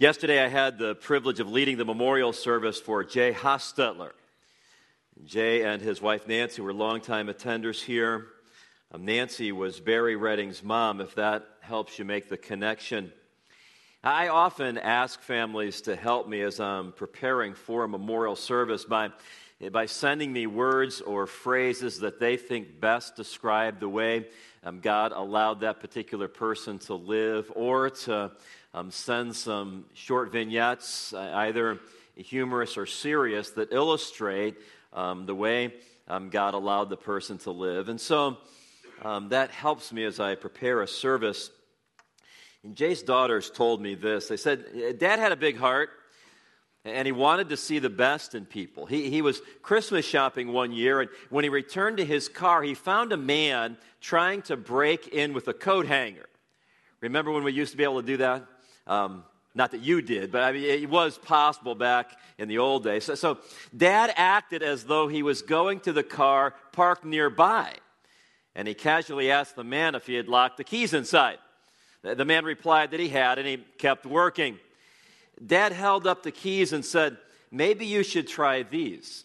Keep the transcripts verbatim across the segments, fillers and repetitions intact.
Yesterday I had the privilege of leading the memorial service for Jay Hostetler. Jay and his wife Nancy were longtime attenders here. Um, Nancy was Barry Redding's mom, if that helps you make the connection. I often ask families to help me as I'm preparing for a memorial service by, by sending me words or phrases that they think best describe the way um, God allowed that particular person to live, or to um, send some short vignettes, either humorous or serious, that illustrate um, the way um, God allowed the person to live. And so um, that helps me as I prepare a service. And Jay's daughters told me this. They said, Dad had a big heart, and he wanted to see the best in people. He, he was Christmas shopping one year, and when he returned to his car, he found a man trying to break in with a coat hanger. Remember when we used to be able to do that? Um, not that you did, but I mean, it was possible back in the old days. So, so Dad acted as though he was going to the car parked nearby, and he casually asked the man if he had locked the keys inside. The man replied that he had, and he kept working. Dad held up the keys and said, "Maybe you should try these."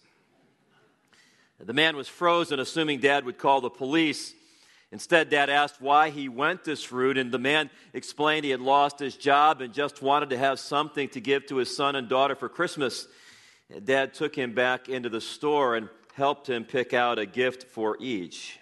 The man was frozen, assuming Dad would call the police. Instead, Dad asked why he went this route, and the man explained he had lost his job and just wanted to have something to give to his son and daughter for Christmas. Dad took him back into the store and helped him pick out a gift for each.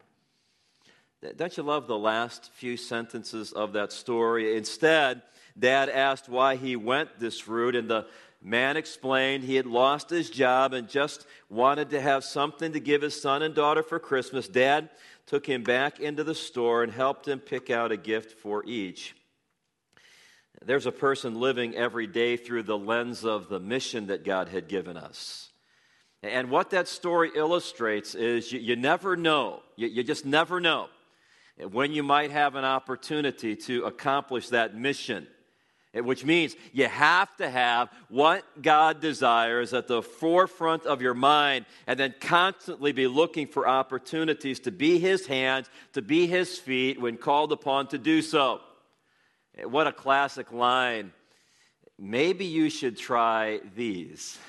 Don't you love the last few sentences of that story? Instead, Dad asked why he went this route, and the man explained he had lost his job and just wanted to have something to give his son and daughter for Christmas. Dad took him back into the store and helped him pick out a gift for each. There's a person living every day through the lens of the mission that God had given us. And what that story illustrates is you, you never know, you, you just never know when you might have an opportunity to accomplish that mission. Which means you have to have what God desires at the forefront of your mind, and then constantly be looking for opportunities to be His hands, to be His feet when called upon to do so. What a classic line. Maybe you should try these.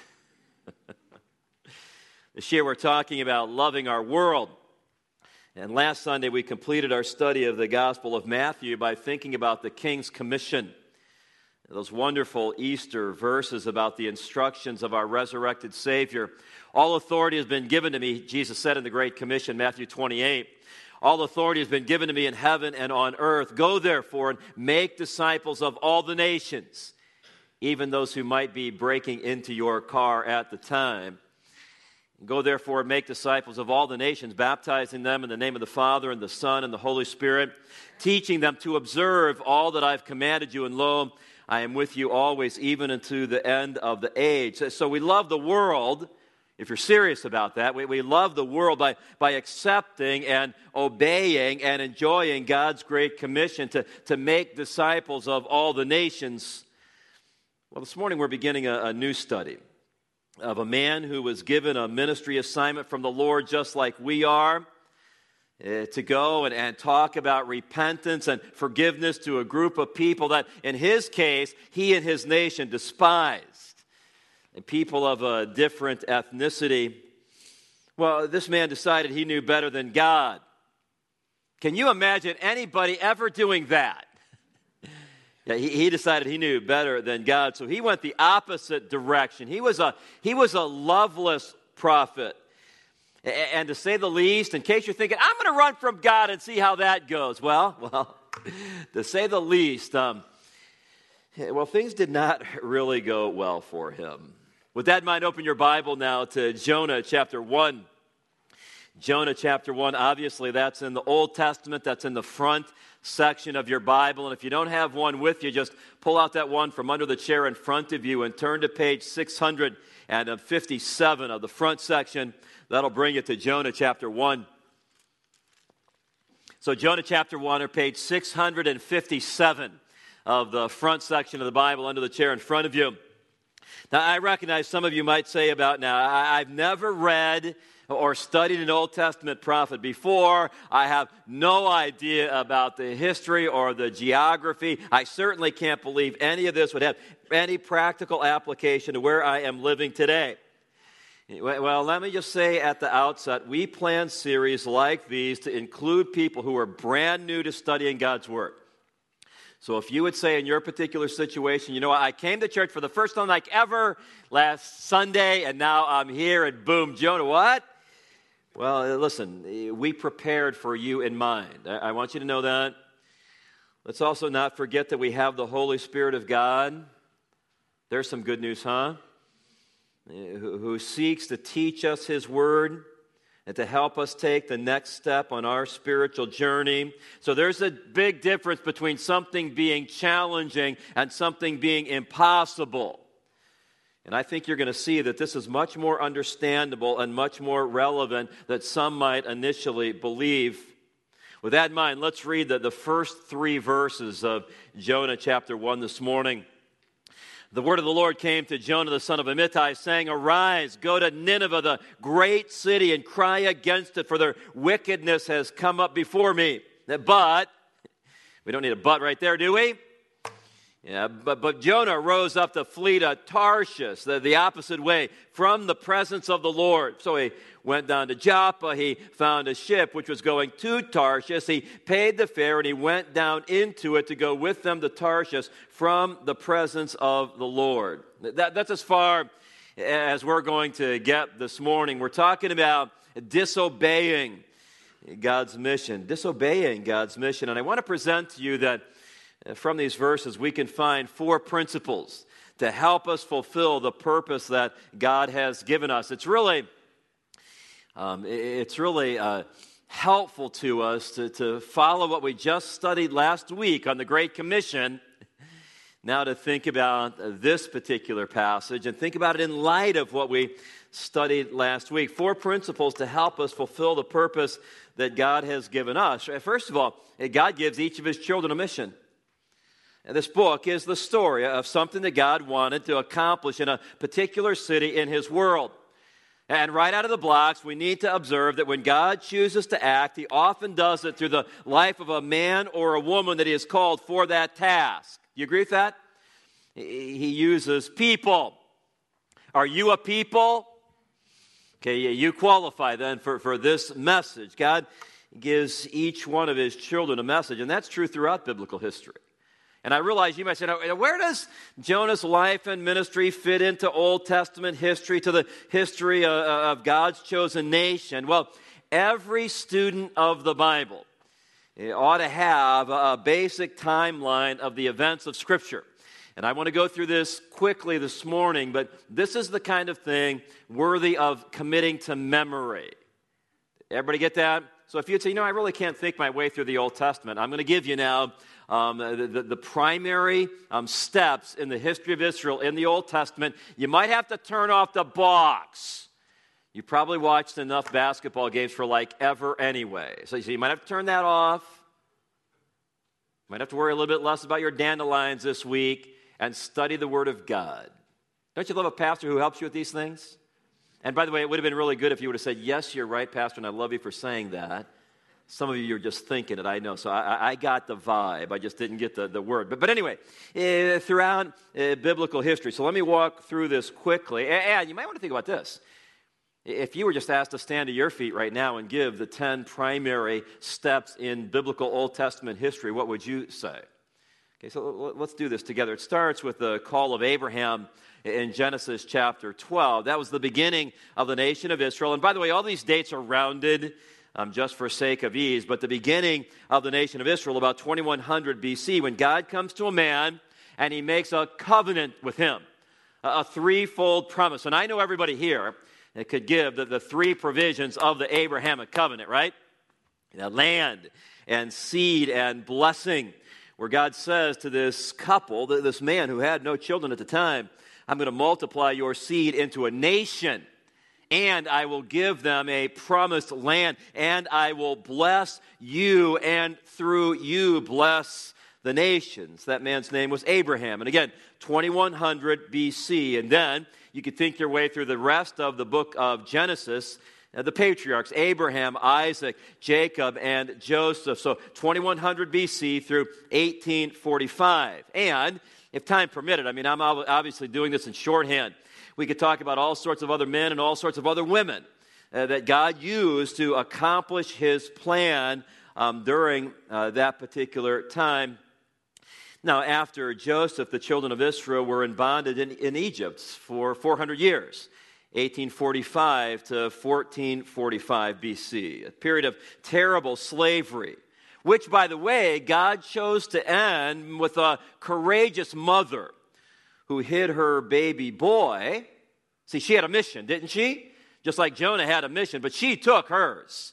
This year we're talking about loving our world. And last Sunday we completed our study of the Gospel of Matthew by thinking about the King's Commission. Those wonderful Easter verses about the instructions of our resurrected Savior. All authority has been given to me, Jesus said in the Great Commission, Matthew twenty-eight. All authority has been given to me in heaven and on earth. Go therefore and make disciples of all the nations, even those who might be breaking into your car at the time. Go therefore and make disciples of all the nations, baptizing them in the name of the Father and the Son and the Holy Spirit, teaching them to observe all that I've commanded you, and lo, I am with you always, even unto the end of the age. So we love the world, if you're serious about that. We, we love the world by, by accepting and obeying and enjoying God's great commission to, to make disciples of all the nations. Well, this morning we're beginning a, a new study of a man who was given a ministry assignment from the Lord just like we are. Uh, to go and, and talk about repentance and forgiveness to a group of people that, in his case, he and his nation despised, and people of a different ethnicity. Well, this man decided he knew better than God. Can you imagine anybody ever doing that? Yeah, he, he decided he knew better than God, so he went the opposite direction. He was a he was a loveless prophet. And to say the least, in case you're thinking, I'm going to run from God and see how that goes. Well, well, to say the least, um, well, things did not really go well for him. With that in mind, open your Bible now to Jonah chapter one. Jonah chapter one, obviously that's in the Old Testament, that's in the front section of your Bible. And if you don't have one with you, just pull out that one from under the chair in front of you and turn to page six hundred fifty-seven of the front section. That'll bring you to Jonah chapter one. So Jonah chapter one, or page six hundred fifty-seven of the front section of the Bible under the chair in front of you. Now, I recognize some of you might say about now, I, I've never read or studied an Old Testament prophet before. I have no idea about the history or the geography. I certainly can't believe any of this would have any practical application to where I am living today. Well, let me just say at the outset, we plan series like these to include people who are brand new to studying God's Word. So if you would say in your particular situation, you know, I came to church for the first time like ever last Sunday, and now I'm here, and boom, Jonah, what? Well, listen, we prepared for you in mind. I want you to know that. Let's also not forget that we have the Holy Spirit of God. There's some good news, huh? Who seeks to teach us His Word and to help us take the next step on our spiritual journey. So there's a big difference between something being challenging and something being impossible. And I think you're going to see that this is much more understandable and much more relevant than some might initially believe. With that in mind, let's read the, the first three verses of Jonah chapter one this morning. The word of the Lord came to Jonah the son of Amittai, saying, "Arise, go to Nineveh, the great city, and cry against it, for their wickedness has come up before me." But, we don't need a but right there, do we? Yeah, but, but Jonah rose up to flee to Tarshish, the, the opposite way, from the presence of the Lord. So he went down to Joppa. He found a ship which was going to Tarshish. He paid the fare, and he went down into it to go with them to Tarshish from the presence of the Lord. That, that's as far as we're going to get this morning. We're talking about disobeying God's mission, disobeying God's mission. And I want to present to you that from these verses, we can find four principles to help us fulfill the purpose that God has given us. It's really, um, it's really uh, helpful to us to, to follow what we just studied last week on the Great Commission. Now to think about this particular passage and think about it in light of what we studied last week. Four principles to help us fulfill the purpose that God has given us. First of all, God gives each of His children a mission. And this book is the story of something that God wanted to accomplish in a particular city in His world. And right out of the blocks, we need to observe that when God chooses to act, He often does it through the life of a man or a woman that He has called for that task. You agree with that? He uses people. Are you a people? Okay, you qualify then for, for this message. God gives each one of His children a message, and that's true throughout biblical history. And I realize you might say, now, where does Jonah's life and ministry fit into Old Testament history, to the history of, of God's chosen nation? Well, every student of the Bible ought to have a basic timeline of the events of Scripture. And I want to go through this quickly this morning, but this is the kind of thing worthy of committing to memory. Everybody get that? So if you'd say, you know, I really can't think my way through the Old Testament, I'm going to give you now Um, the, the, the primary um, steps in the history of Israel in the Old Testament. You might have to turn off the box. You probably watched enough basketball games for like ever anyway. So, so you might have to turn that off. You might have to worry a little bit less about your dandelions this week and study the Word of God. Don't you love a pastor who helps you with these things? And by the way, it would have been really good if you would have said, "Yes, you're right, Pastor, and I love you for saying that." Some of you are just thinking it, I know. So I, I got the vibe. I just didn't get the, the word. But, but anyway, uh, throughout uh, biblical history. So let me walk through this quickly. And, and you might want to think about this. If you were just asked to stand to your feet right now and give the ten primary steps in biblical Old Testament history, what would you say? Okay, so let's do this together. It starts with the call of Abraham in Genesis chapter twelve. That was the beginning of the nation of Israel. And by the way, all these dates are rounded Um, just for sake of ease, but the beginning of the nation of Israel, about twenty-one hundred B C, when God comes to a man and He makes a covenant with him, a, a threefold promise. And I know everybody here that could give the, the three provisions of the Abrahamic covenant, right? The land and seed and blessing, where God says to this couple, this man who had no children at the time, "I'm going to multiply your seed into a nation, and I will give them a promised land, and I will bless you, and through you bless the nations. That man's name was Abraham. And again, twenty-one hundred B C. And then you could think your way through the rest of the book of Genesis, uh, the patriarchs, Abraham, Isaac, Jacob, and Joseph. So twenty-one hundred B C through eighteen forty-five. And if time permitted, I mean, I'm obviously doing this in shorthand, we could talk about all sorts of other men and all sorts of other women uh, that God used to accomplish his plan um, during uh, that particular time. Now, after Joseph, the children of Israel were in bondage in, in Egypt for four hundred years, eighteen forty-five to fourteen forty-five B C, a period of terrible slavery, which, by the way, God chose to end with a courageous mother who hid her baby boy. See, she had a mission, didn't she? Just like Jonah had a mission, but she took hers.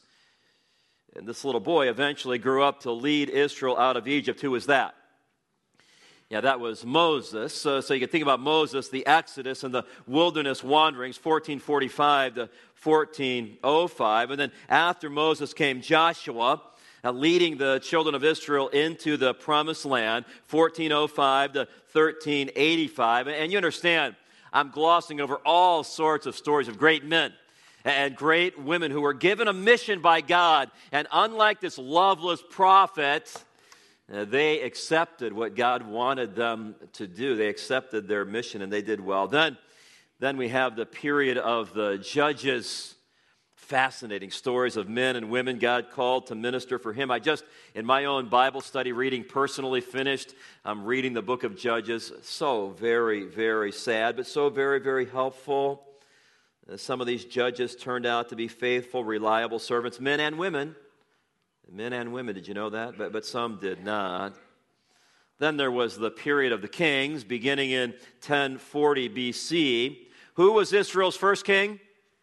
And this little boy eventually grew up to lead Israel out of Egypt. Who was that? Yeah, that was Moses. Uh, so you can think about Moses, the Exodus, and the wilderness wanderings, fourteen forty-five to fourteen oh five. And then after Moses came Joshua, uh, leading the children of Israel into the promised land, fourteen oh five to thirteen eighty-five. And you understand, I'm glossing over all sorts of stories of great men and great women who were given a mission by God. And unlike this loveless prophet, Uh, they accepted what God wanted them to do. They accepted their mission, and they did well. Then, then we have the period of the judges. Fascinating stories of men and women God called to minister for him. I just, in my own Bible study reading, personally finished um, reading the book of Judges. So very, very sad, but so very, very helpful. Uh, some of these judges turned out to be faithful, reliable servants, men and women. Men and women, did you know that? But, but some did not. Then there was the period of the kings, beginning in ten forty B C. Who was Israel's first king?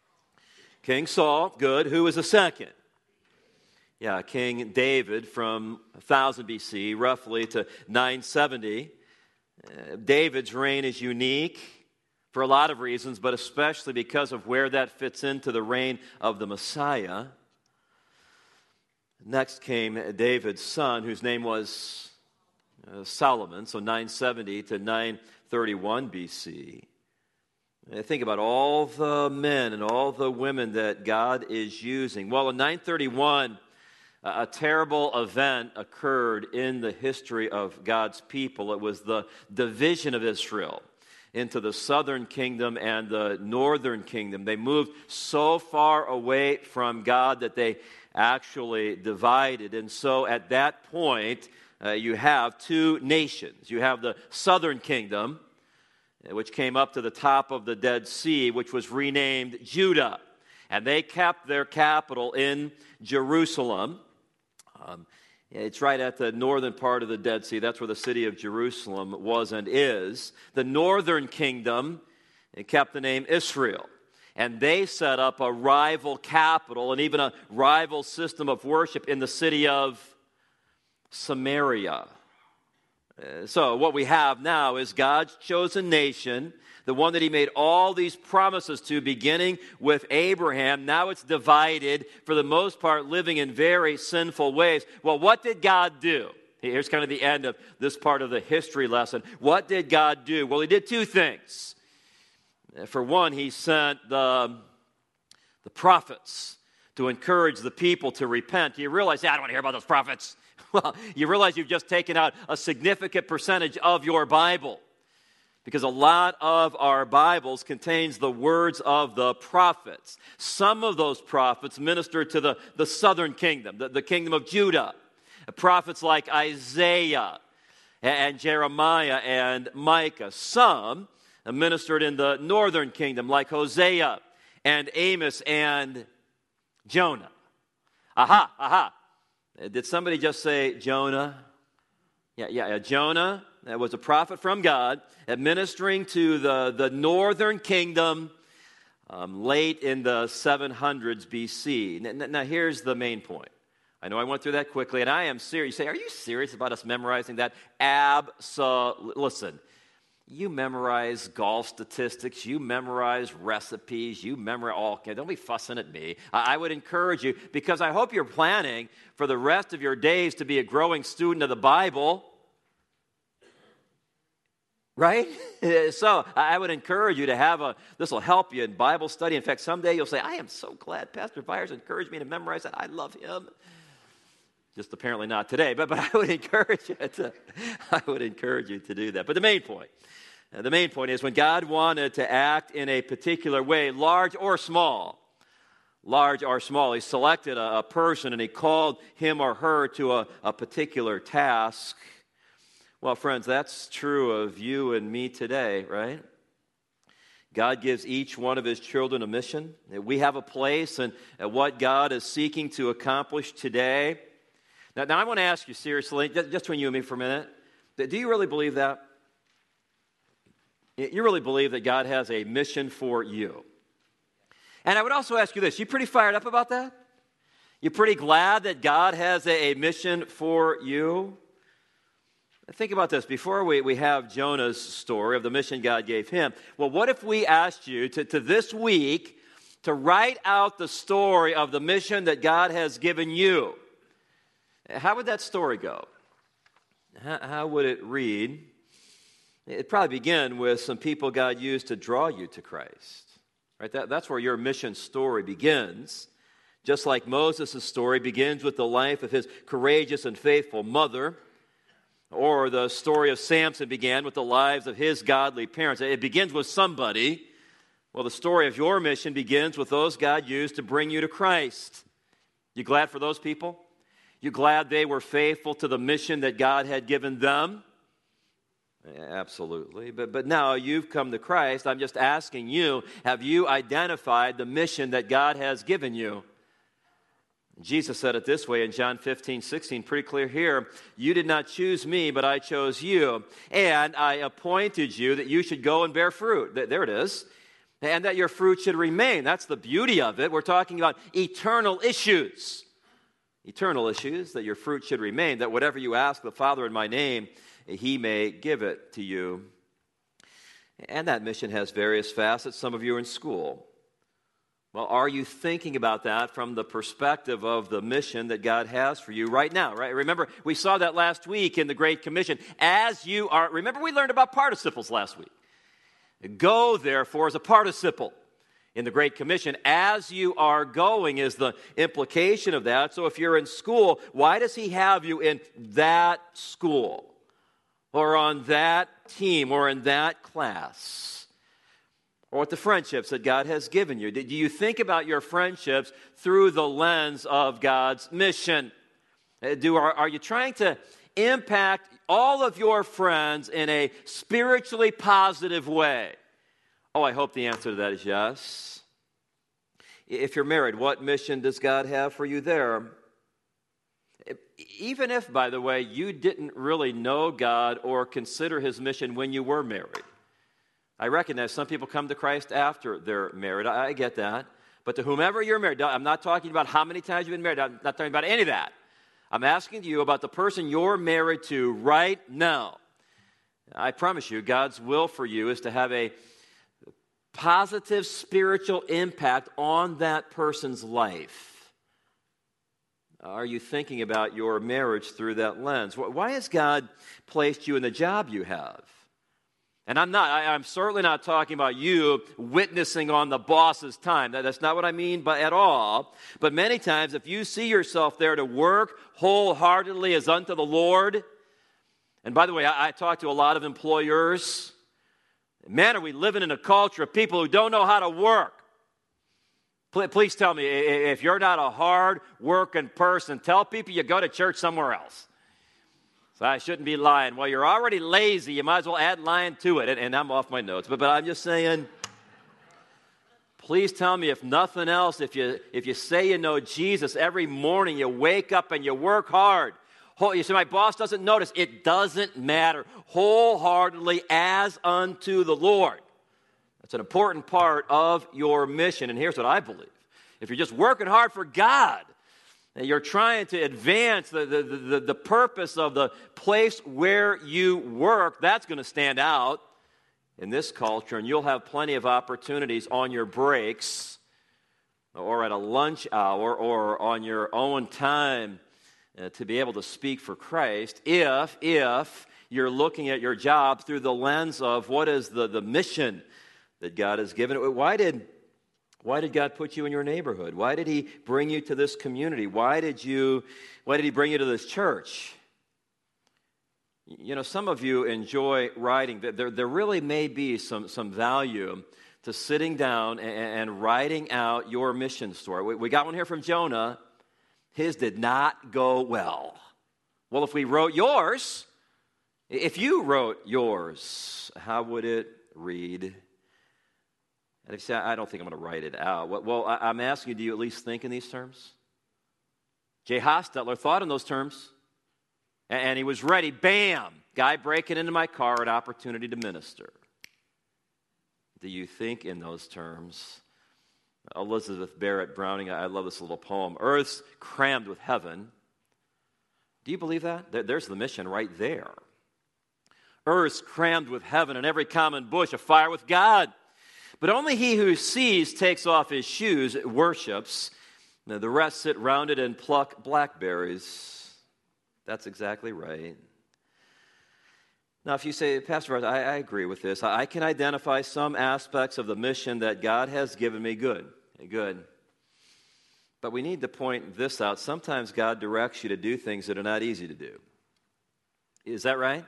King Saul, good. Who was the second? Yeah, King David from one thousand B C, roughly, to nine seventy. Uh, David's reign is unique for a lot of reasons, but especially because of where that fits into the reign of the Messiah. Next came David's son, whose name was uh, Solomon, so nine seventy to nine thirty-one B C. And I think about all the men and all the women that God is using. Well, in nine thirty-one, uh, a terrible event occurred in the history of God's people. It was the division of Israel into the southern kingdom and the northern kingdom. They moved so far away from God that they actually divided. And so at that point, uh, you have two nations. You have the southern kingdom, which came up to the top of the Dead Sea, which was renamed Judah. And they kept their capital in Jerusalem. Um, it's right at the northern part of the Dead Sea. That's where the city of Jerusalem was and is. The northern kingdom, it kept the name Israel. And they set up a rival capital and even a rival system of worship in the city of Samaria. Uh, so what we have now is God's chosen nation, the one that he made all these promises to, beginning with Abraham. Now it's divided, for the most part, living in very sinful ways. Well, what did God do? Here's kind of the end of this part of the history lesson. What did God do? Well, he did two things. For one, he sent the, the prophets to encourage the people to repent. You realize, hey, I don't want to hear about those prophets. Well, you realize you've just taken out a significant percentage of your Bible, because a lot of our Bibles contains the words of the prophets. Some of those prophets ministered to the, the southern kingdom, the, the kingdom of Judah. Prophets like Isaiah and Jeremiah and Micah. Some ministered in the northern kingdom, like Hosea and Amos and Jonah. Aha, aha. Did somebody just say Jonah? Yeah, yeah, yeah. Jonah, that was a prophet from God, administering to the, the northern kingdom um, late in the seven hundreds B C. Now, now, here's the main point. I know I went through that quickly, and I am serious. You say, are you serious about us memorizing that? Absolutely. Listen. You memorize golf statistics, you memorize recipes, you memorize all. Okay, don't be fussing at me. I would encourage you, because I hope you're planning for the rest of your days to be a growing student of the Bible. Right? So I would encourage you to have a, this will help you in Bible study. In fact, someday you'll say, I am so glad Pastor Byers encouraged me to memorize that. I love him. Just apparently not today, but, but I would encourage you to, I would encourage you to do that. But the main point, uh, the main point is when God wanted to act in a particular way, large or small, large or small, he selected a, a person and he called him or her to a, a particular task. Well, friends, that's true of you and me today, right? God gives each one of his children a mission. We have a place in what God is seeking to accomplish today. Now, now I want to ask you seriously, just between you and me for a minute, do you really believe that? You really believe that God has a mission for you? And I would also ask you this, you pretty fired up about that? You pretty glad that God has a, a mission for you? Think about this. Before we, we have Jonah's story of the mission God gave him, well, what if we asked you to, to this week to write out the story of the mission that God has given you? How would that story go? How, how would it read? It'd probably begin with some people God used to draw you to Christ. Right? That, that's where your mission story begins. Just like Moses' story begins with the life of his courageous and faithful mother, or the story of Samson began with the lives of his godly parents. It begins with somebody. Well, the story of your mission begins with those God used to bring you to Christ. You glad for those people? You glad they were faithful to the mission that God had given them? Absolutely. But, but now you've come to Christ. I'm just asking you, have you identified the mission that God has given you? Jesus said it this way in John fifteen, sixteen, pretty clear here. You did not choose me, but I chose you. And I appointed you that you should go and bear fruit. There it is. And that your fruit should remain. That's the beauty of it. We're talking about eternal issues. Eternal issues, that your fruit should remain. That whatever you ask the Father in my name, he may give it to you. And that mission has various facets. Some of you are in school. Well, are you thinking about that from the perspective of the mission that God has for you right now, right? Remember, we saw that last week in the Great Commission. As you are, remember we learned about participles last week. Go, therefore, is a participle in the Great Commission. As you are going is the implication of that. So if you're in school, why does he have you in that school? Or on that team, or in that class? Or with the friendships that God has given you? Do you think about your friendships through the lens of God's mission? Do, are, are you trying to impact all of your friends in a spiritually positive way? Oh, I hope the answer to that is yes. If you're married, what mission does God have for you there? Even if, by the way, you didn't really know God or consider his mission when you were married. I recognize some people come to Christ after they're married. I, I get that. But to whomever you're married, I'm not talking about how many times you've been married. I'm not talking about any of that. I'm asking you about the person you're married to right now. I promise you, God's will for you is to have a positive spiritual impact on that person's life. Are you thinking about your marriage through that lens? Why has God placed you in the job you have? And I'm not, I, I'm certainly not talking about you witnessing on the boss's time. That, that's not what I mean by, at all. But many times, if you see yourself there to work wholeheartedly as unto the Lord, and by the way, I, I talk to a lot of employers. Man, are we living in a culture of people who don't know how to work. Please, please tell me, if you're not a hard-working person, tell people you go to church somewhere else. So I shouldn't be lying. Well, you're already lazy. You might as well add lying to it. And, and I'm off my notes. But, but I'm just saying, please tell me, if nothing else, if you, if you say you know Jesus, every morning you wake up and you work hard. You say, my boss doesn't notice. It doesn't matter. Wholeheartedly as unto the Lord. That's an important part of your mission. And here's what I believe. If you're just working hard for God, and you're trying to advance the, the, the, the purpose of the place where you work, that's going to stand out in this culture, and you'll have plenty of opportunities on your breaks or at a lunch hour or on your own time uh, to be able to speak for Christ if, if you're looking at your job through the lens of what is the, the mission that God has given. Why did, why did God put you in your neighborhood? Why did he bring you to this community? Why did you, why did he bring you to this church? You know, some of you enjoy writing. There, there really may be some, some value to sitting down and, and writing out your mission story. We, we got one here from Jonah. His did not go well. Well, if we wrote yours, if you wrote yours, how would it read? And if you say, I don't think I'm going to write it out. Well, I'm asking you, do you at least think in these terms? J. Hostetler thought in those terms. And he was ready. Bam! Guy breaking into my car, an opportunity to minister. Do you think in those terms? Elizabeth Barrett Browning, I love this little poem. Earth's crammed with heaven. Do you believe that? There's the mission right there. Earth's crammed with heaven, and every common bush afire with God. But only he who sees takes off his shoes, worships. Now, the rest sit round it and pluck blackberries. That's exactly right. Now, if you say, Pastor, I, I agree with this. I, I can identify some aspects of the mission that God has given me. Good, good. But we need to point this out. Sometimes God directs you to do things that are not easy to do. Is that right?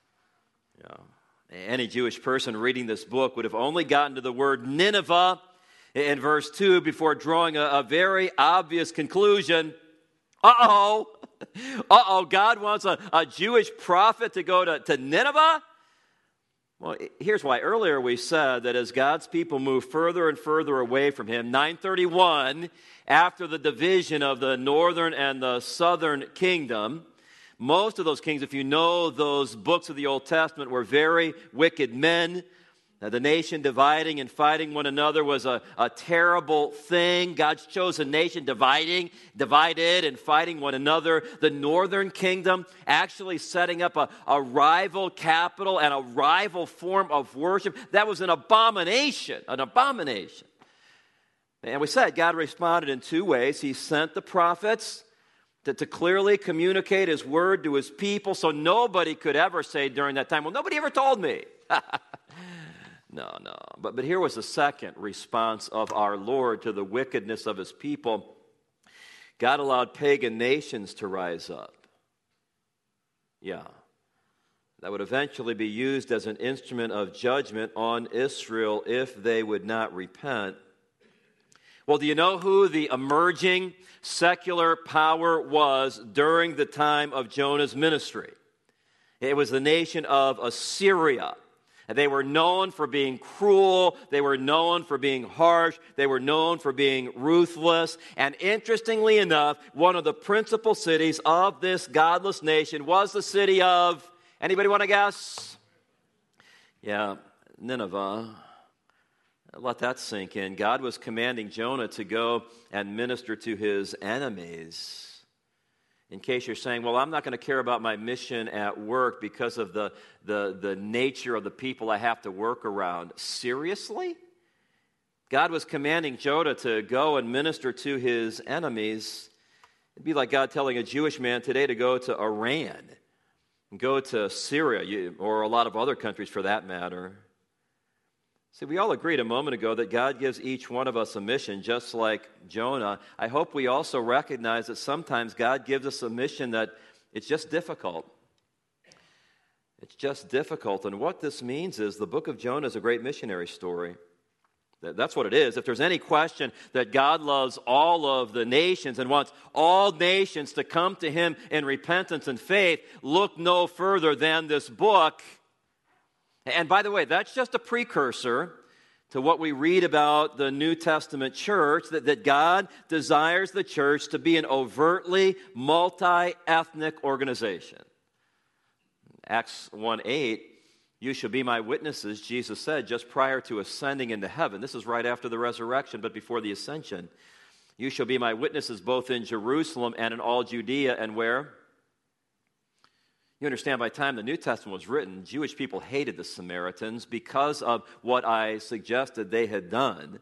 Yeah. Any Jewish person reading this book would have only gotten to the word Nineveh in verse two before drawing a, a very obvious conclusion. Uh-oh. Uh-oh, God wants a, a Jewish prophet to go to, to Nineveh? Well, here's why. Earlier we said that as God's people move further and further away from him, nine thirty-one, after the division of the northern and the southern kingdom, most of those kings, if you know those books of the Old Testament, were very wicked men. Now, the nation dividing and fighting one another was a, a terrible thing. God's chosen nation dividing, divided and fighting one another. The northern kingdom actually setting up a, a rival capital and a rival form of worship. That was an abomination, an abomination. And we said God responded in two ways. He sent the prophets to, to clearly communicate his word to his people so nobody could ever say during that time, well, nobody ever told me. No, no. But, but here was the second response of our Lord to the wickedness of his people. God allowed pagan nations to rise up. Yeah. That would eventually be used as an instrument of judgment on Israel if they would not repent. Well, do you know who the emerging secular power was during the time of Jonah's ministry? It was the nation of Assyria. They were known for being cruel. They were known for being harsh. They were known for being ruthless. And interestingly enough, one of the principal cities of this godless nation was the city of, anybody want to guess? Yeah, Nineveh. Let that sink in. God was commanding Jonah to go and minister to his enemies. In case you're saying, well, I'm not going to care about my mission at work because of the, the, the nature of the people I have to work around. Seriously? God was commanding Jonah to go and minister to his enemies. It'd be like God telling a Jewish man today to go to Iran, and go to Syria, or a lot of other countries for that matter. See, we all agreed a moment ago that God gives each one of us a mission, just like Jonah. I hope we also recognize that sometimes God gives us a mission that it's just difficult. It's just difficult. And what this means is the book of Jonah is a great missionary story. That's what it is. If there's any question that God loves all of the nations and wants all nations to come to him in repentance and faith, look no further than this book. And by the way, that's just a precursor to what we read about the New Testament church, that, that God desires the church to be an overtly multi-ethnic organization. Acts one eight, you shall be my witnesses, Jesus said, just prior to ascending into heaven. This is right after the resurrection, but before the ascension. You shall be my witnesses both in Jerusalem and in all Judea, and where? You understand, by the time the New Testament was written, Jewish people hated the Samaritans because of what I suggested they had done.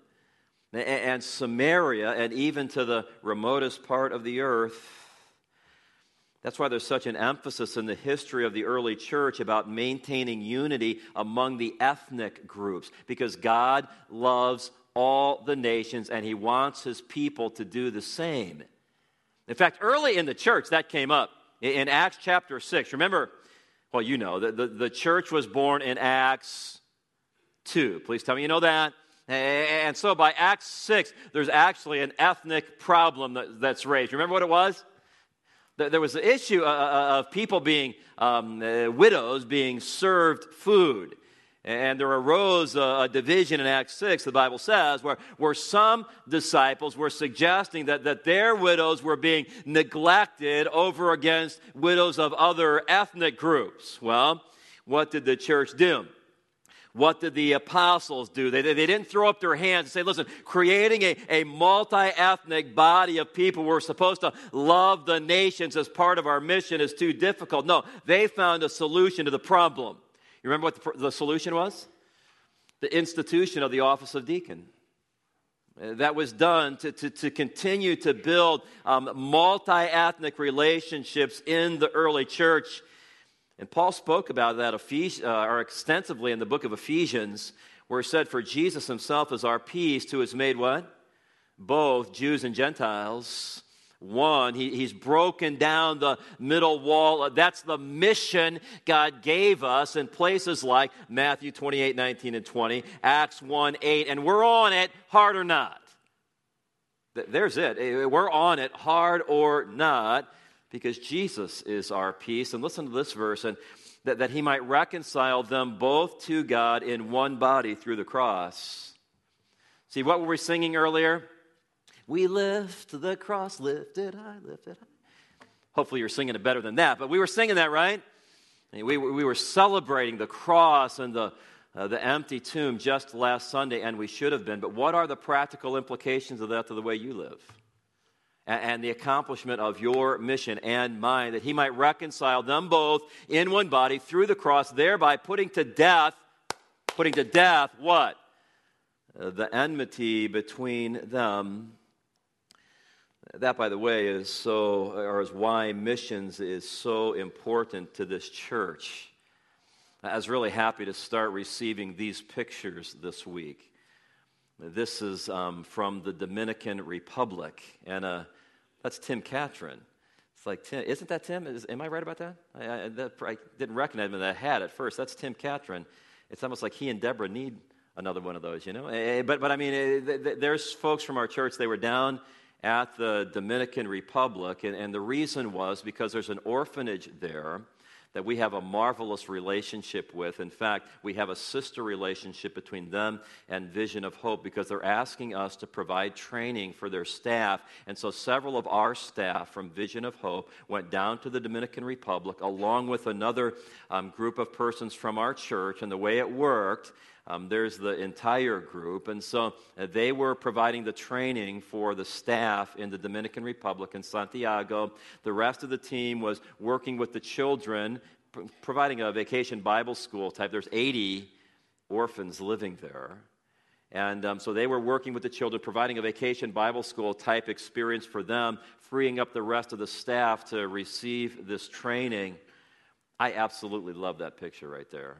And Samaria, and even to the remotest part of the earth, That's why there's such an emphasis in the history of the early church about maintaining unity among the ethnic groups, because God loves all the nations and he wants his people to do the same. In fact, early in the church, that came up in Acts chapter six. Remember, well, you know, the, the, the church was born in Acts two. Please tell me you know that. And so by Acts six, there's actually an ethnic problem that, that's raised. Remember what it was? There was the issue of people being um, uh, widows being served food. And there arose a, a division in Acts six, the Bible says, where, where some disciples were suggesting that, that their widows were being neglected over against widows of other ethnic groups. Well, what did the church do? What did the apostles do? They, they didn't throw up their hands and say, listen, creating a, a multi-ethnic body of people we're supposed to love the nations as part of our mission is too difficult. No, they found a solution to the problem. You remember what the, the solution was? The institution of the office of deacon. That was done to, to, to continue to build um, multi-ethnic relationships in the early church. And Paul spoke about that Ephes- uh, or extensively in the book of Ephesians, where it said, for Jesus himself is our peace, who has made what? Both Jews and Gentiles one. He, he's broken down the middle wall. That's the mission God gave us in places like Matthew twenty-eight, nineteen, and twenty, Acts one, eight, and we're on it, hard or not. There's it. We're on it, hard or not, because Jesus is our peace. And listen to this verse, and that, that he might reconcile them both to God in one body through the cross. See, what were we singing earlier? We lift the cross, lift it high, lift it high. Hopefully you're singing it better than that, but we were singing that, right? We, we were celebrating the cross and the, uh, the empty tomb just last Sunday, and we should have been. But what are the practical implications of that to the way you live? And, and the accomplishment of your mission and mine, that he might reconcile them both in one body through the cross, thereby putting to death, putting to death what? Uh, the enmity between them. That, by the way, is so, or is why missions is so important to this church. I was really happy to start receiving these pictures this week. This is um, from the Dominican Republic, and uh, that's Tim Catron. It's like, Tim, isn't that Tim? Is, am I right about that? I, I, that? I didn't recognize him in that hat at first. That's Tim Catron. It's almost like he and Deborah need another one of those, you know? But, but I mean, there's folks from our church, they were down at the Dominican Republic, and, and the reason was because there's an orphanage there that we have a marvelous relationship with. In fact, we have a sister relationship between them and Vision of Hope because they're asking us to provide training for their staff. And so several of our staff from Vision of Hope went down to the Dominican Republic along with another um, group of persons from our church. And the way it worked, Um, there's the entire group, and so uh, they were providing the training for the staff in the Dominican Republic in Santiago. The rest of the team was working with the children, p- providing a vacation Bible school type. There's eighty orphans living there. And um, so they were working with the children, providing a vacation Bible school type experience for them, freeing up the rest of the staff to receive this training. I absolutely love that picture right there.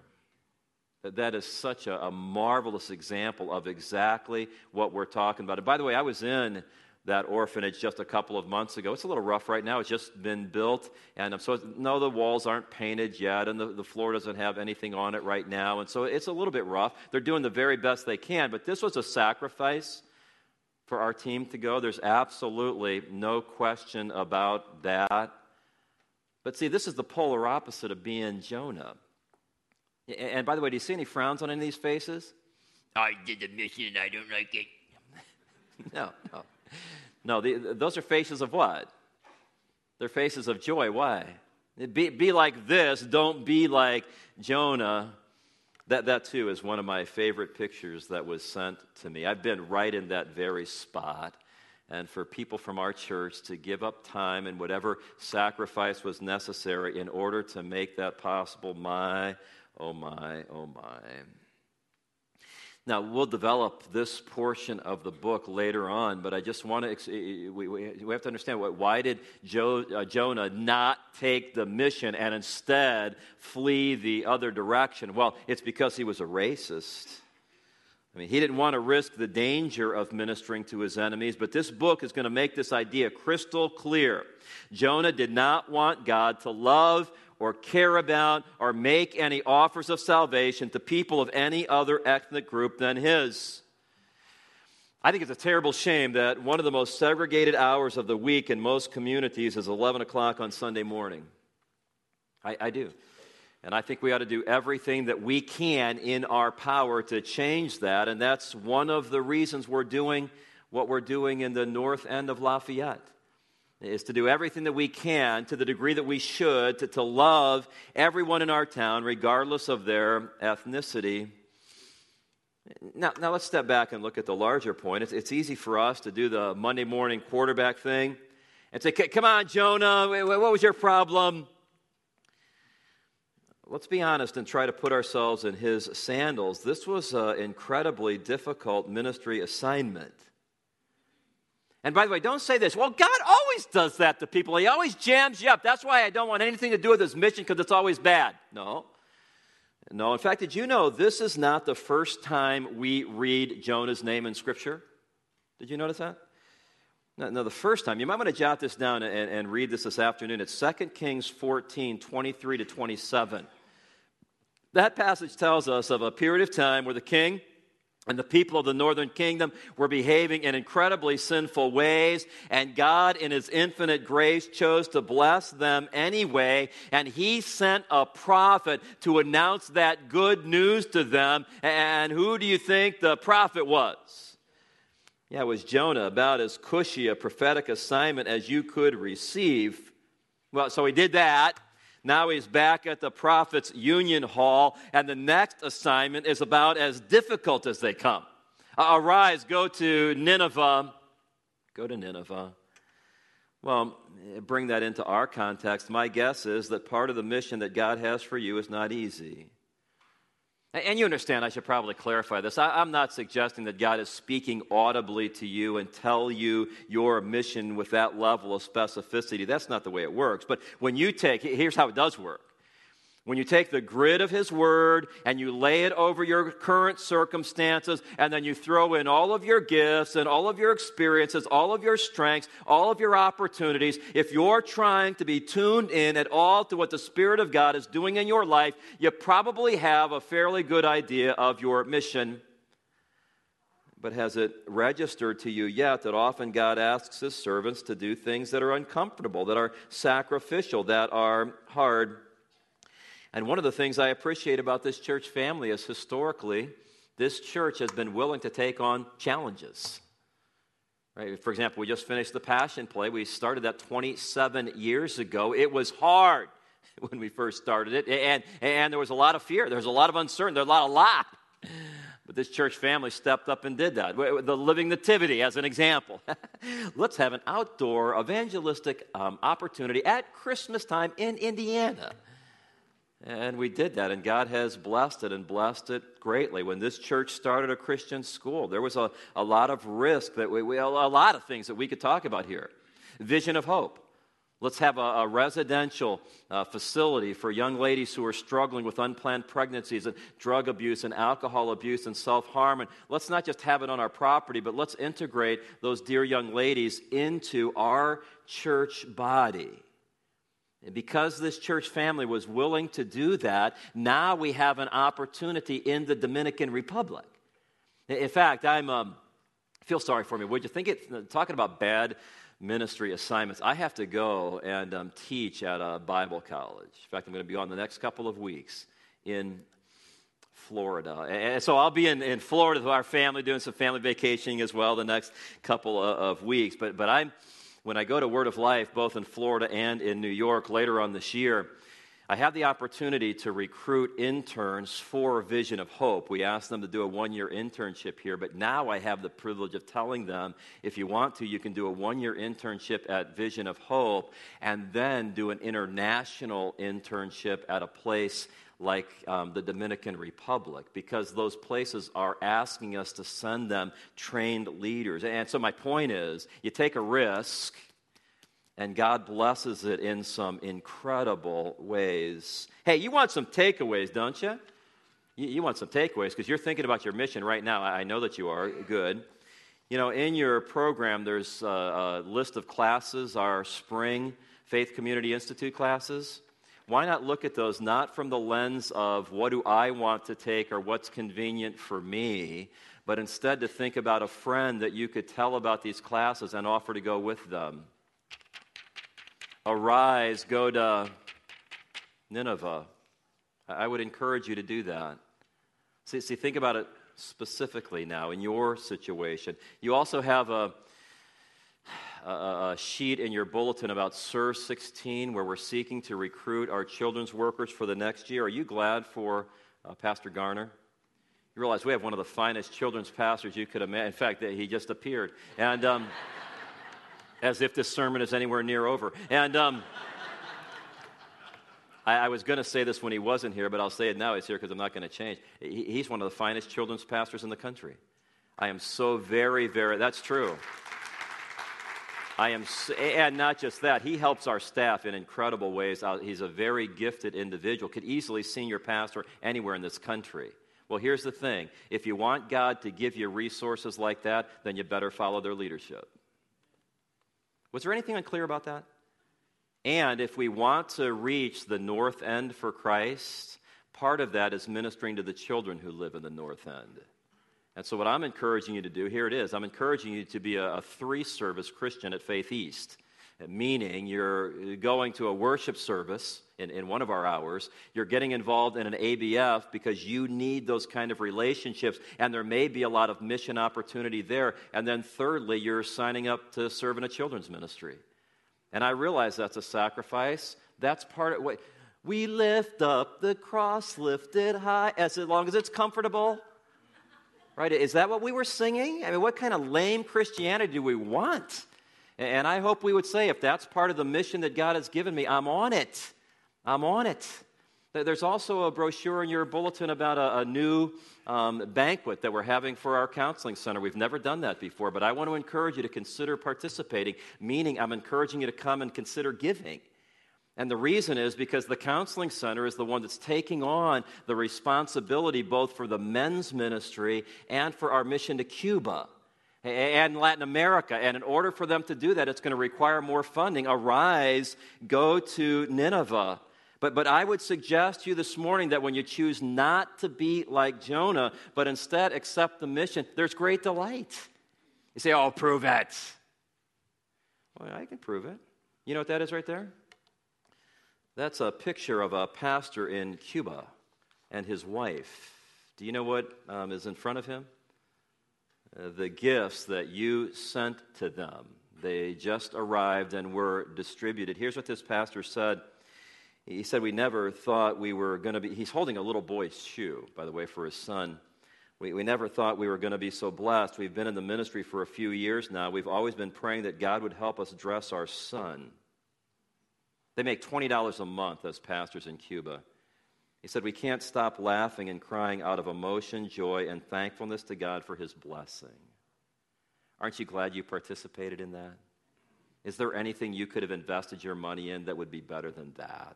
That is such a, a marvelous example of exactly what we're talking about. And by the way, I was in that orphanage just a couple of months ago. It's a little rough right now. It's just been built. And so, no, the walls aren't painted yet, and the, the floor doesn't have anything on it right now. And so it's a little bit rough. They're doing the very best they can. But this was a sacrifice for our team to go. There's absolutely no question about that. But see, this is the polar opposite of being Jonah. And by the way, do you see any frowns on any of these faces? I did the mission, I don't like it. no, no. No, the, those are faces of what? They're faces of joy. Why? Be, be like this, don't be like Jonah. That, that, too, is one of my favorite pictures that was sent to me. I've been right in that very spot. And for people from our church to give up time and whatever sacrifice was necessary in order to make that possible, my... Oh my, oh my. Now, we'll develop this portion of the book later on, but I just want to, we, we have to understand, why did Jo, uh, Jonah not take the mission and instead flee the other direction? Well, it's because he was a racist. I mean, he didn't want to risk the danger of ministering to his enemies, but this book is going to make this idea crystal clear. Jonah did not want God to love or care about or make any offers of salvation to people of any other ethnic group than his. I think it's a terrible shame that one of the most segregated hours of the week in most communities is eleven o'clock on Sunday morning. I, I do. And I think we ought to do everything that we can in our power to change that. And that's one of the reasons we're doing what we're doing in the north end of Lafayette, is to do everything that we can to the degree that we should to, to love everyone in our town, regardless of their ethnicity. Now, now let's step back and look at the larger point. It's, it's easy for us to do the Monday morning quarterback thing and say, come on, Jonah, what was your problem? Let's be honest and try to put ourselves in his sandals. This was an incredibly difficult ministry assignment. And by the way, don't say this, well, God always does that to people. He always jams you up. That's why I don't want anything to do with this mission, because it's always bad. No. No, in fact, did you know this is not the first time we read Jonah's name in Scripture? Did you notice that? No, no the first time. You might want to jot this down and, and read this this afternoon. It's Second Kings fourteen, twenty-three to twenty-seven. That passage tells us of a period of time where the king and the people of the northern kingdom were behaving in incredibly sinful ways, and God, in his infinite grace, chose to bless them anyway, and he sent a prophet to announce that good news to them. And who do you think the prophet was? Yeah, it was Jonah, about as cushy a prophetic assignment as you could receive. Well, so he did that. Now he's back at the prophet's union hall, and the next assignment is about as difficult as they come. Uh, arise, go to Nineveh. Go to Nineveh. Well, bring that into our context. My guess is that part of the mission that God has for you is not easy. And you understand, I should probably clarify this. I, I'm not suggesting that God is speaking audibly to you and tell you your mission with that level of specificity. That's not the way it works. But when you take, here's how it does work. When you take the grid of his word and you lay it over your current circumstances, and then you throw in all of your gifts and all of your experiences, all of your strengths, all of your opportunities, if you're trying to be tuned in at all to what the Spirit of God is doing in your life, you probably have a fairly good idea of your mission. But has it registered to you yet that often God asks his servants to do things that are uncomfortable, that are sacrificial, that are hard? And one of the things I appreciate about this church family is historically, this church has been willing to take on challenges. Right? For example, we just finished the Passion Play. We started that twenty-seven years ago. It was hard when we first started it, and, and there was a lot of fear. There was a lot of uncertainty. There was a lot of lot. But this church family stepped up and did that. The Living Nativity, as an example. Let's have an outdoor evangelistic um, opportunity at Christmas time in Indiana. And we did that, and God has blessed it and blessed it greatly. When this church started a Christian school, there was a, a lot of risk, that we, we a lot of things that we could talk about here. Vision of Hope. Let's have a, a residential uh, facility for young ladies who are struggling with unplanned pregnancies and drug abuse and alcohol abuse and self-harm. And let's not just have it on our property, but let's integrate those dear young ladies into our church body. And because this church family was willing to do that, now we have an opportunity in the Dominican Republic. In fact, I'm um, feel sorry for me. Would you think it? Talking about bad ministry assignments, I have to go and um, teach at a Bible college. In fact, I'm going to be on the next couple of weeks in Florida. And so I'll be in, in Florida with our family, doing some family vacationing as well the next couple of, of weeks. But but I'm When I go to Word of Life, both in Florida and in New York later on this year, I have the opportunity to recruit interns for Vision of Hope. We asked them to do a one-year internship here, but now I have the privilege of telling them, if you want to, you can do a one-year internship at Vision of Hope and then do an international internship at a place like um, the Dominican Republic, because those places are asking us to send them trained leaders. And so my point is, you take a risk, and God blesses it in some incredible ways. Hey, you want some takeaways, don't you? You, you want some takeaways, because you're thinking about your mission right now. I know that you are. Good. You know, in your program, there's a, a list of classes, our spring Faith Community Institute classes. Why not look at those not from the lens of what do I want to take or what's convenient for me, but instead to think about a friend that you could tell about these classes and offer to go with them. Arise, go to Nineveh. I would encourage you to do that. See, see, think about it specifically now in your situation. You also have a, a, a sheet in your bulletin about Serve sixteen, where we're seeking to recruit our children's workers for the next year. Are you glad for uh, Pastor Garner? You realize we have one of the finest children's pastors you could imagine. In fact, he just appeared. And um, as if this sermon is anywhere near over. And um, I, I was going to say this when he wasn't here, but I'll say it now. He's here because I'm not going to change. He, he's one of the finest children's pastors in the country. I am so very, very, that's true. I am, so, and not just that, he helps our staff in incredible ways. He's a very gifted individual, could easily senior pastor anywhere in this country. Well, here's the thing. If you want God to give you resources like that, then you better follow their leadership. Was there anything unclear about that? And if we want to reach the north end for Christ, part of that is ministering to the children who live in the north end. And so what I'm encouraging you to do, here it is, I'm encouraging you to be a, a three-service Christian at Faith East, meaning you're going to a worship service in, in one of our hours, you're getting involved in an A B F because you need those kind of relationships, and there may be a lot of mission opportunity there. And then thirdly, you're signing up to serve in a children's ministry. And I realize that's a sacrifice. That's part of what we lift up the cross, lifted high, as long as it's comfortable. Right? Is that what we were singing? I mean, what kind of lame Christianity do we want? And I hope we would say, if that's part of the mission that God has given me, I'm on it. I'm on it. There's also a brochure in your bulletin about a, a new um, banquet that we're having for our counseling center. We've never done that before, but I want to encourage you to consider participating, meaning I'm encouraging you to come and consider giving. And the reason is because the counseling center is the one that's taking on the responsibility both for the men's ministry and for our mission to Cuba and Latin America. And in order for them to do that, it's going to require more funding. Arise, go to Nineveh. But, but I would suggest to you this morning that when you choose not to be like Jonah, but instead accept the mission, there's great delight. You say, oh, prove it. Well, I can prove it. You know what that is right there? That's a picture of a pastor in Cuba and his wife. Do you know what um, is in front of him? Uh, the gifts that you sent to them. They just arrived and were distributed. Here's what this pastor said. He said, we never thought we were going to be, he's holding a little boy's shoe, by the way, for his son. We, we never thought we were going to be so blessed. We've been in the ministry for a few years now. We've always been praying that God would help us dress our son. They make twenty dollars a month as pastors in Cuba. He said, we can't stop laughing and crying out of emotion, joy, and thankfulness to God for his blessing. Aren't you glad you participated in that? Is there anything you could have invested your money in that would be better than that?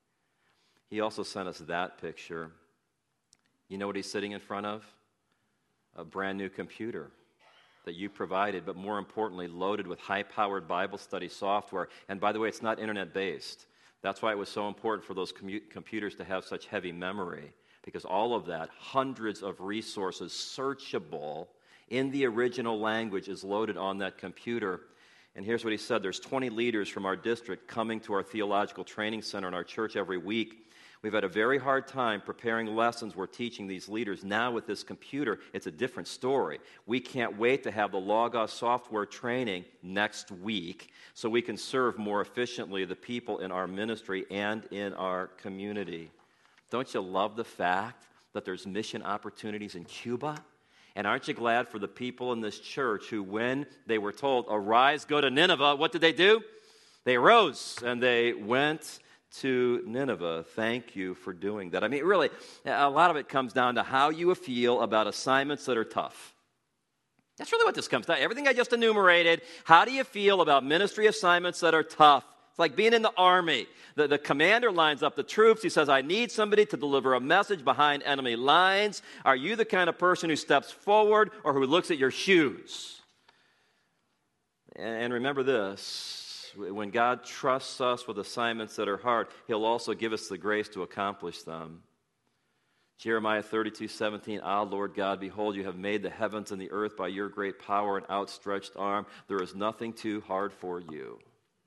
He also sent us that picture. You know what he's sitting in front of? A brand new computer that you provided, but more importantly, loaded with high-powered Bible study software. And by the way, it's not internet-based. That's why it was so important for those commu- computers to have such heavy memory, because all of that, hundreds of resources, searchable in the original language, is loaded on that computer. And here's what he said. There's twenty leaders from our district coming to our theological training center in our church every week. We've had a very hard time preparing lessons we're teaching these leaders. Now with this computer, it's a different story. We can't wait to have the Logos software training next week so we can serve more efficiently the people in our ministry and in our community. Don't you love the fact that there's mission opportunities in Cuba? And aren't you glad for the people in this church who, when they were told, arise, go to Nineveh, what did they do? They arose and they went to Nineveh. Thank you for doing that. I mean, really, a lot of it comes down to how you feel about assignments that are tough. That's really what this comes down to. Everything I just enumerated, how do you feel about ministry assignments that are tough? It's like being in the army. The, the commander lines up the troops. He says, I need somebody to deliver a message behind enemy lines. Are you the kind of person who steps forward or who looks at your shoes? And remember this, when God trusts us with assignments that are hard, he'll also give us the grace to accomplish them. Jeremiah thirty-two seventeen, Ah, Lord God, behold, you have made the heavens and the earth by your great power and outstretched arm. There is nothing too hard for you.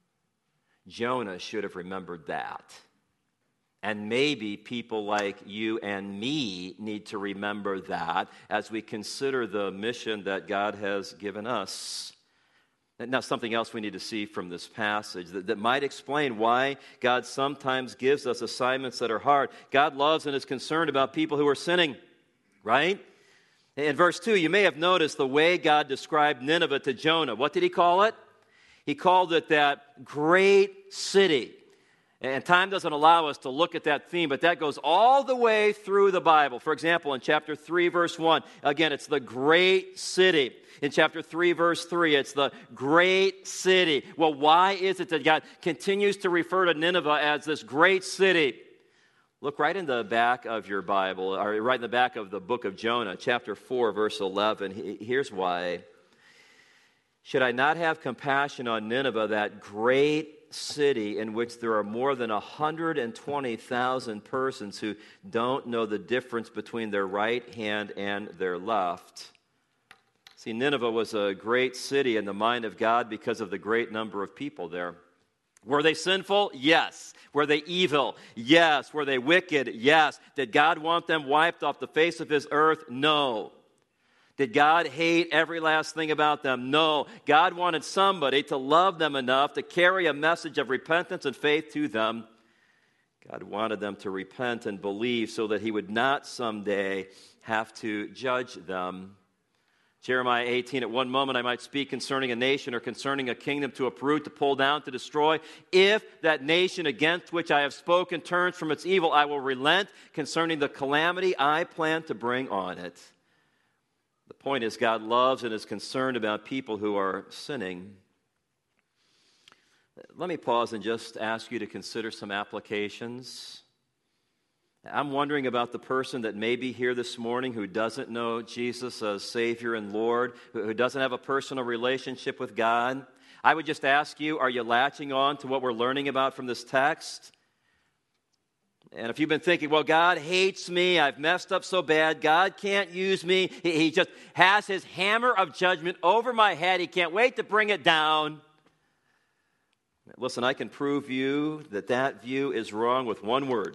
Jonah should have remembered that. And maybe people like you and me need to remember that as we consider the mission that God has given us. Now, something else we need to see from this passage that, that might explain why God sometimes gives us assignments that are hard. God loves and is concerned about people who are sinning, right? In verse two, you may have noticed the way God described Nineveh to Jonah. What did he call it? He called it that great city. And time doesn't allow us to look at that theme, but that goes all the way through the Bible. For example, in chapter three, verse one, again, it's the great city. In chapter three, verse three, it's the great city. Well, why is it that God continues to refer to Nineveh as this great city? Look right in the back of your Bible, or right in the back of the book of Jonah, chapter four, verse eleven. Here's why. Should I not have compassion on Nineveh, that great city in which there are more than one hundred twenty thousand persons who don't know the difference between their right hand and their left? See, Nineveh was a great city in the mind of God because of the great number of people there. Were they sinful? Yes. Were they evil? Yes. Were they wicked? Yes. Did God want them wiped off the face of his earth? No. Did God hate every last thing about them? No. God wanted somebody to love them enough to carry a message of repentance and faith to them. God wanted them to repent and believe so that he would not someday have to judge them. Jeremiah eighteen, at one moment I might speak concerning a nation or concerning a kingdom to uproot, to pull down, to destroy. If that nation against which I have spoken turns from its evil, I will relent concerning the calamity I plan to bring on it. The point is, God loves and is concerned about people who are sinning. Let me pause and just ask you to consider some applications. I'm wondering about the person that may be here this morning who doesn't know Jesus as Savior and Lord, who doesn't have a personal relationship with God. I would just ask you, are you latching on to what we're learning about from this text? And if you've been thinking, well, God hates me, I've messed up so bad, God can't use me, he, he just has his hammer of judgment over my head, he can't wait to bring it down. Listen, I can prove you that that view is wrong with one word.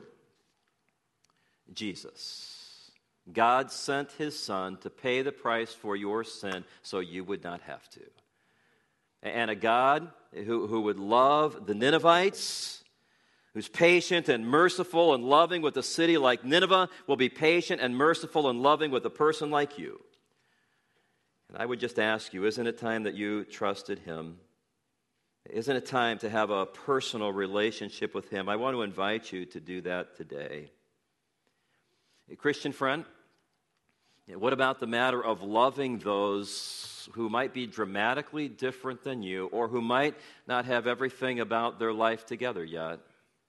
Jesus. God sent his son to pay the price for your sin so you would not have to. And a God who, who would love the Ninevites, who's patient and merciful and loving with a city like Nineveh, will be patient and merciful and loving with a person like you. And I would just ask you, isn't it time that you trusted him? Isn't it time to have a personal relationship with him? I want to invite you to do that today. A Christian friend, what about the matter of loving those who might be dramatically different than you or who might not have everything about their life together yet?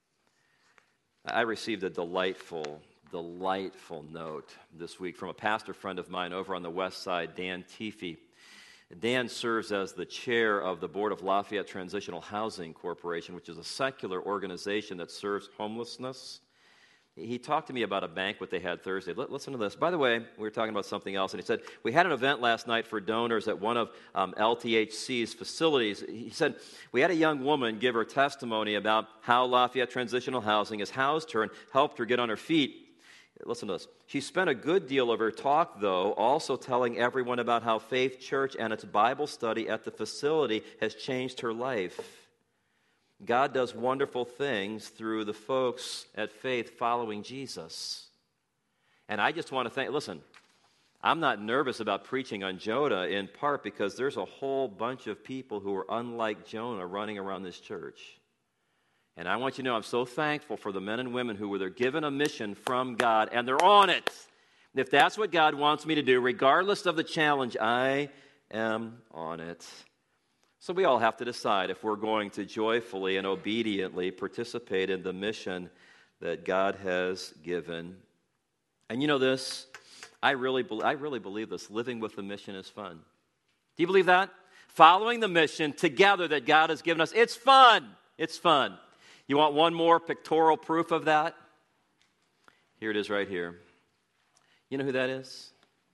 I received a delightful, delightful note this week from a pastor friend of mine over on the west side, Dan Teefy. Dan serves as the chair of the board of Lafayette Transitional Housing Corporation, which is a secular organization that serves homelessness. He talked to me about a banquet they had Thursday. Listen to this. By the way, we were talking about something else, and he said, we had an event last night for donors at one of um, L T H C's facilities. He said, we had a young woman give her testimony about how Lafayette Transitional Housing has housed her and helped her get on her feet. Listen to this. She spent a good deal of her talk, though, also telling everyone about how Faith Church and its Bible study at the facility has changed her life. God does wonderful things through the folks at Faith following Jesus. And I just want to thank, listen, I'm not nervous about preaching on Jonah in part because there's a whole bunch of people who are unlike Jonah running around this church. And I want you to know I'm so thankful for the men and women who were given a mission from God, and they're on it. If that's what God wants me to do, regardless of the challenge, I am on it. So we all have to decide if we're going to joyfully and obediently participate in the mission that God has given. And you know this, I really, be- I really believe this, living with the mission is fun. Do you believe that? Following the mission together that God has given us, it's fun. It's fun. You want one more pictorial proof of that? Here it is right here. You know who that is?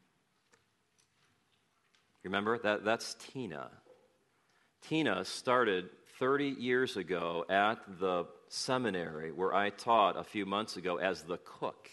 Remember? That, that's Tina. Tina started thirty years ago at the seminary where I taught a few months ago as the cook.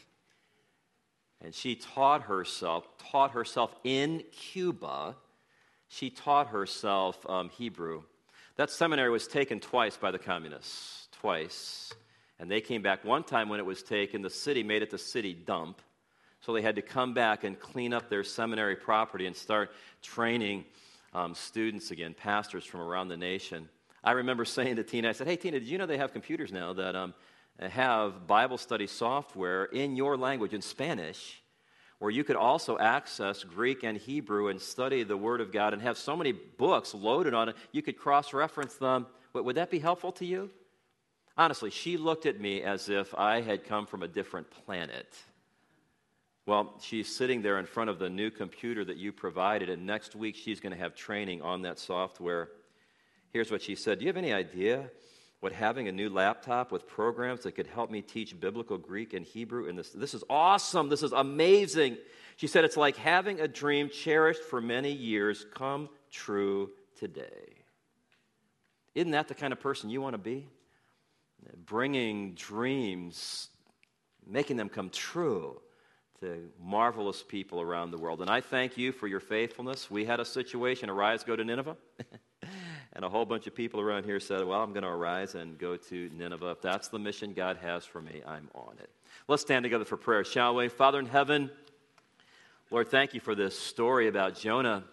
And she taught herself, taught herself in Cuba. She taught herself um, Hebrew. That seminary was taken twice by the communists, twice. And they came back one time when it was taken, the city made it the city dump. So they had to come back and clean up their seminary property and start training um, students again, pastors from around the nation. I remember saying to Tina, I said, hey, Tina, did you know they have computers now that um, have Bible study software in your language, in Spanish, where you could also access Greek and Hebrew and study the Word of God and have so many books loaded on it, you could cross-reference them. Would that be helpful to you? Honestly, she looked at me as if I had come from a different planet. Well, she's sitting there in front of the new computer that you provided, and next week she's going to have training on that software. Here's what she said. Do you have any idea what having a new laptop with programs that could help me teach biblical Greek and Hebrew in this? This is awesome. This is amazing. She said it's like having a dream cherished for many years come true today. Isn't that the kind of person you want to be? Bringing dreams, making them come true to marvelous people around the world. And I thank you for your faithfulness. We had a situation, arise, go to Nineveh. And a whole bunch of people around here said, well, I'm going to arise and go to Nineveh. If that's the mission God has for me, I'm on it. Let's stand together for prayer, shall we? Father in heaven, Lord, thank you for this story about Jonah.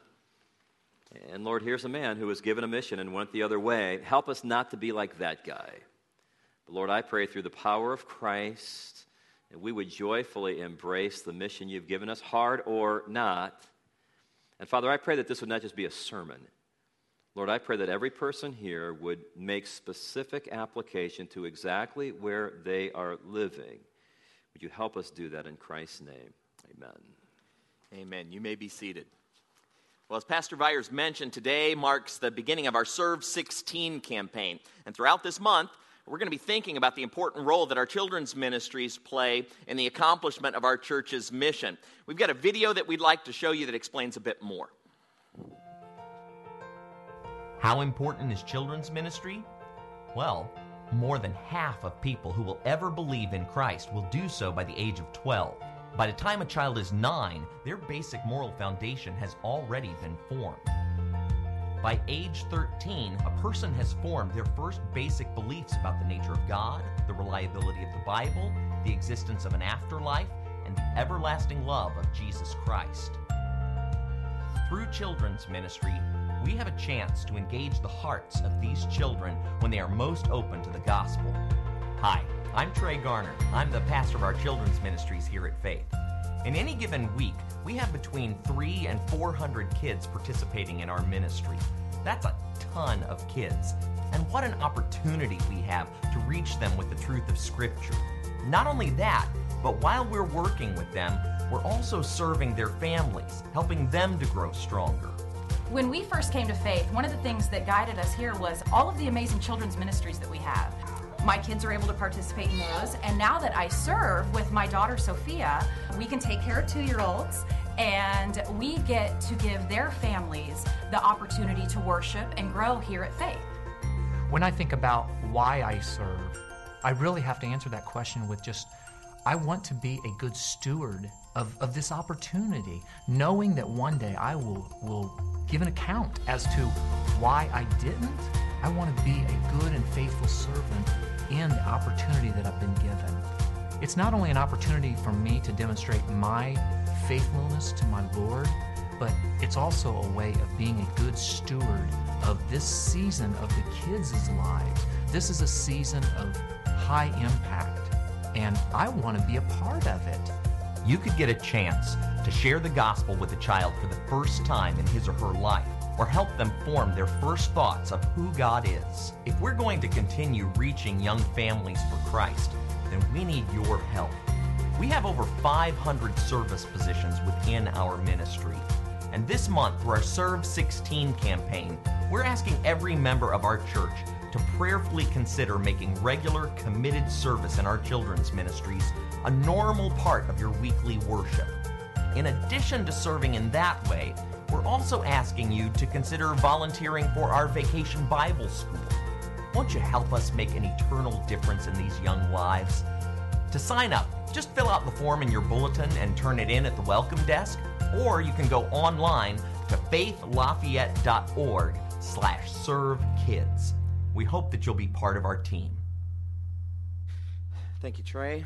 And Lord, here's a man who was given a mission and went the other way. Help us not to be like that guy. But Lord, I pray through the power of Christ, and we would joyfully embrace the mission you've given us, hard or not. And Father, I pray that this would not just be a sermon. Lord, I pray that every person here would make specific application to exactly where they are living. Would you help us do that in Christ's name? Amen. Amen. You may be seated. Well, as Pastor Byers mentioned, today marks the beginning of our Serve sixteen campaign. And throughout this month, we're going to be thinking about the important role that our children's ministries play in the accomplishment of our church's mission. We've got a video that we'd like to show you that explains a bit more. How important is children's ministry? Well, more than half of people who will ever believe in Christ will do so by the age of twelve. By the time a child is nine, their basic moral foundation has already been formed. By age thirteen, a person has formed their first basic beliefs about the nature of God, the reliability of the Bible, the existence of an afterlife, and the everlasting love of Jesus Christ. Through children's ministry, we have a chance to engage the hearts of these children when they are most open to the gospel. Hi, I'm Trey Garner. I'm the pastor of our children's ministries here at Faith. In any given week, we have between three and four hundred kids participating in our ministry. That's a ton of kids. And what an opportunity we have to reach them with the truth of Scripture. Not only that, but while we're working with them, we're also serving their families, helping them to grow stronger. When we first came to Faith, one of the things that guided us here was all of the amazing children's ministries that we have. My kids are able to participate in those, and now that I serve with my daughter Sophia, we can take care of two-year-olds, and we get to give their families the opportunity to worship and grow here at Faith. When I think about why I serve, I really have to answer that question with just, I want to be a good steward of, of this opportunity, knowing that one day I will, will give an account as to why I didn't. I want to be a good and faithful servant in the opportunity that I've been given. It's not only an opportunity for me to demonstrate my faithfulness to my Lord, but it's also a way of being a good steward of this season of the kids' lives This is a season of high impact, and I want to be a part of it. You could get a chance to share the gospel with a child for the first time in his or her life, or help them form their first thoughts of who God is. If we're going to continue reaching young families for Christ, then we need your help. We have over five hundred service positions within our ministry. And this month, through our Serve sixteen campaign, we're asking every member of our church to prayerfully consider making regular, committed service in our children's ministries a normal part of your weekly worship. In addition to serving in that way, we're also asking you to consider volunteering for our Vacation Bible School. Won't you help us make an eternal difference in these young lives? To sign up, just fill out the form in your bulletin and turn it in at the welcome desk, or you can go online to faithlafayette.org slash serve kids. We hope that you'll be part of our team. Thank you, Trey.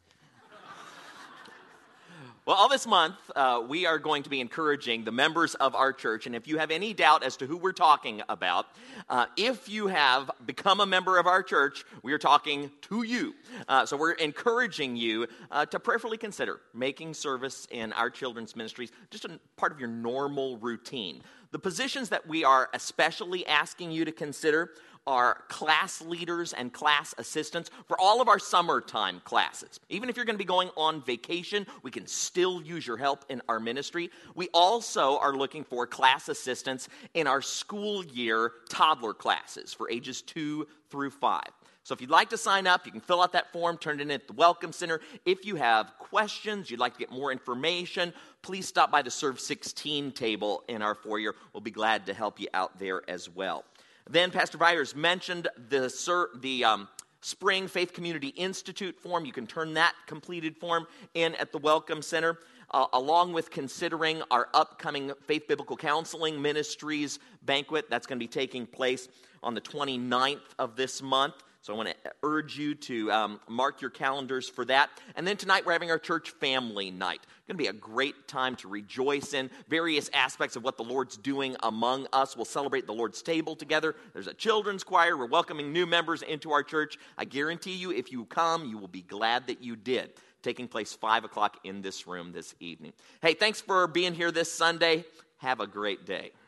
Well, all this month, uh, we are going to be encouraging the members of our church, and if you have any doubt as to who we're talking about, uh, if you have become a member of our church, we are talking to you. Uh, so we're encouraging you uh, to prayerfully consider making service in our children's ministries just a part of your normal routine. The positions that we are especially asking you to consider are class leaders and class assistants for all of our summertime classes. Even if you're going to be going on vacation, we can still use your help in our ministry. We also are looking for class assistants in our school year toddler classes for ages two through five. So if you'd like to sign up, you can fill out that form, turn it in at the Welcome Center. If you have questions, you'd like to get more information, please stop by the Serve sixteen table in our foyer. We'll be glad to help you out there as well. Then Pastor Byers mentioned the, the um, Spring Faith Community Institute form. You can turn that completed form in at the Welcome Center, uh, along with considering our upcoming Faith Biblical Counseling Ministries banquet. That's going to be taking place on the twenty-ninth of this month. So I want to urge you to um, mark your calendars for that. And then tonight we're having our church family night. It's going to be a great time to rejoice in various aspects of what the Lord's doing among us. We'll celebrate the Lord's table together. There's a children's choir. We're welcoming new members into our church. I guarantee you, if you come, you will be glad that you did. Taking place five o'clock in this room this evening. Hey, thanks for being here this Sunday. Have a great day.